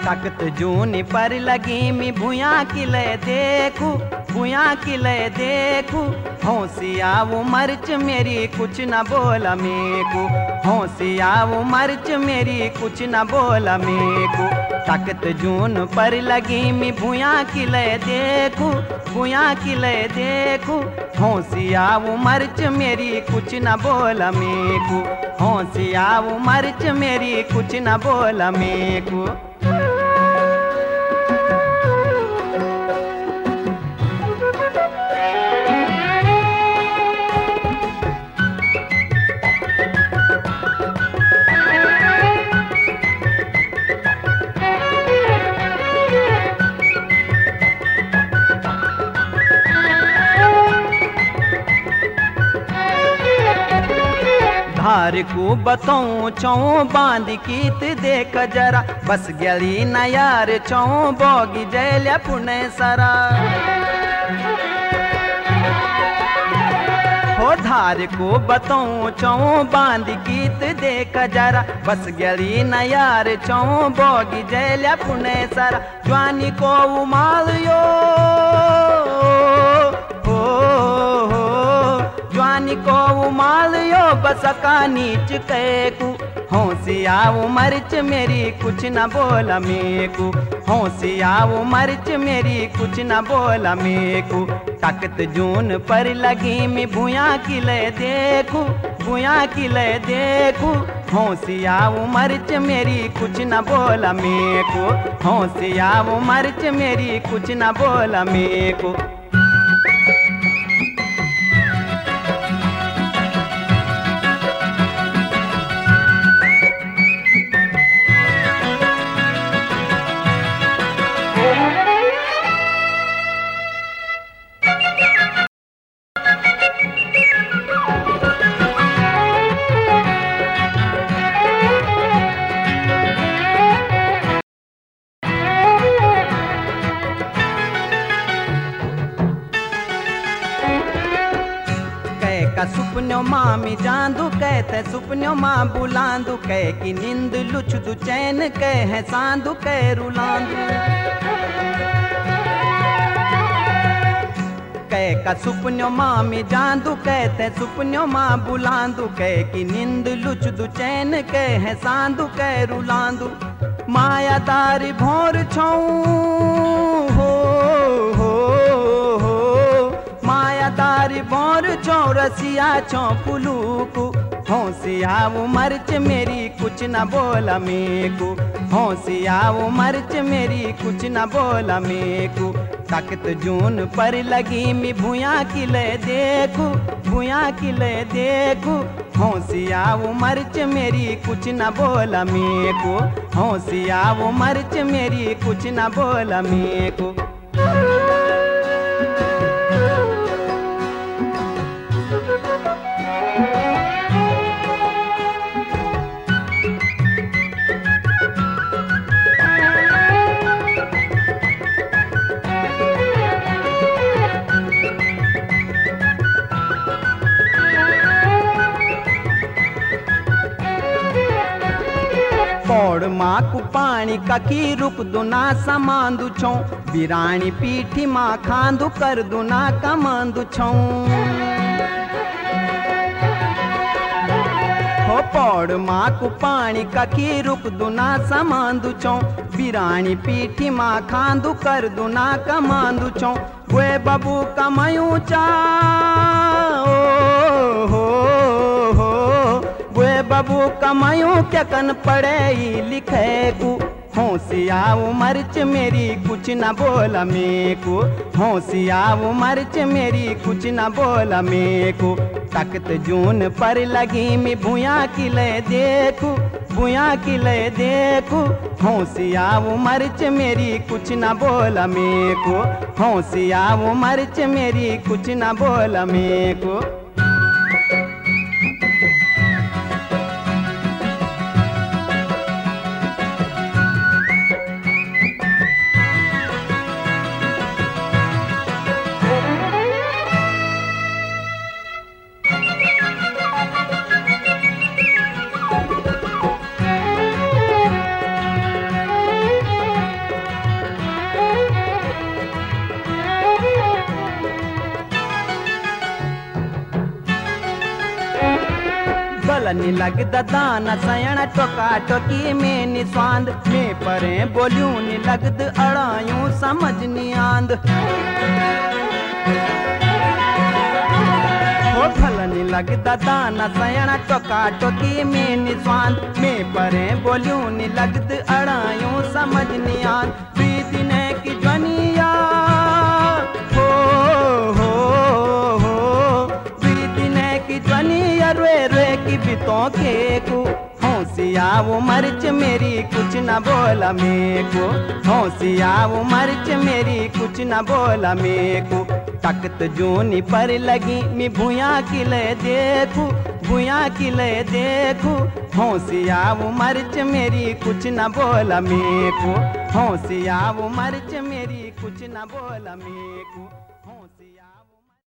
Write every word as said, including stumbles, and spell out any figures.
तख्त जून पर लगी मी भूया किले देखू, भूया किले देखू। होशिया वो मर्च मेरी कुछ न बोला मेको, होशिया वो मर्च मेरी कुछ न बोला मेको। तख्त जून पर लगी मी भूया किले देखू, भूया किले देखू। होशिया वो मर्च मेरी कुछ न बोला मेको, होशिया वो मर्च मेरी कुछ न बोला मेको। धार को बताऊं चौं बांध कीत देख जरा, बस गली न यार चौं बोगी जैल्या पुणे सरा। हो धार को बताऊं चौं बांध कीत देख जरा, बस गली न यार चौं बोगी जैल्या पुणे सरा। ज्वानी को उमाल यो हो हो, ज्वानी को उमाल यो बसका नीच कैकू। होशिया वो मर्च मेरी कुछ न बोला मेको, होशिया वो मर्च मेरी कुछ न बोला मेको। तख्त जून पर लगी मी भूया किले देखू, भूया किले देखू। होशिया वो मर्च मेरी कुछ न बोला मेको, होशिया वो मर्च मेरी कुछ न बोला मेको। का सुपन्यों माँ मी जांदू कहते सुपन्यों माँ बुलांदू, कह की नींद लुछदू चैन कह है सांदू कह रुलांदू। कह का सुपन्यों माँ मी जांदू कहते सुपन्यों माँ बुलांदू, कह की नींद लुछदू चैन कह है सांदू कह रुलांदू। मायादारी भोर छऊं हो हो हो, मायादारी भोर चौरसिया चौपुलूकू। होशिया वो मर्च मेरी कुछ न बोला मेको, होशिया वो मर्च मेरी कुछ न बोला मेको। तख्त जून पर लगी मी भूया किले देखू, भूया किले देखू। होशिया वो मर्च मेरी कुछ न बोला मेको, होशिया वो मर्च मेरी कुछ न बोला मेको। पौड़ माँ को पानी ककी रुक दुना समांदु छौ, बिरानी पीठी माँ खांदु कर दुना कमांदु छौ। हो पौड़ माँ को पानी ककी रुक दुना समांदु छौ, बिरानी पीठी माँ खांदु कर दुना कमांदु छौ। वे बबू कमायूं चा ओ हो हो, वे बबू कमायूं क्या कन पढ़े लिखे को। होशिया वो मर्च मेरी कुछ न बोला मेको, होशिया वो मर्च मेरी कुछ न बोला मेको। तख्त जून पर लगी मी भूया किले देखू, भूया किले देखू। होशिया वो मर्च मेरी कुछ न बोला मेको, होशिया वो मर्च मेरी कुछ न बोला मेको। नी लगदा दाना सयण टोका टोकी में नी स्वांद में परे बोलियूं नी लगद अड़ायूं समझ नी आंद वो फल नी लगदा दाना सयण टोका टोकी में नी स्वांद में परे बोलियूं नी लगद अड़ायूं समझ नी आंद प्रीति ने की ध्वनिया हो हो हो प्रीति ने की ध्वनिया रोए रोए की बितों के को हौसिया वो मर्च मेरी कुछ न बोला मेको हौसिया वो मर्च मेरी कुछ न बोला मेको तख्त जूनी पर लगी मी भूया किले देखू भूया किले देखू हौसिया वो मर्च मेरी कुछ न बोला मेको हौसिया वो मर्च मेरी कुछ न बोला मेको।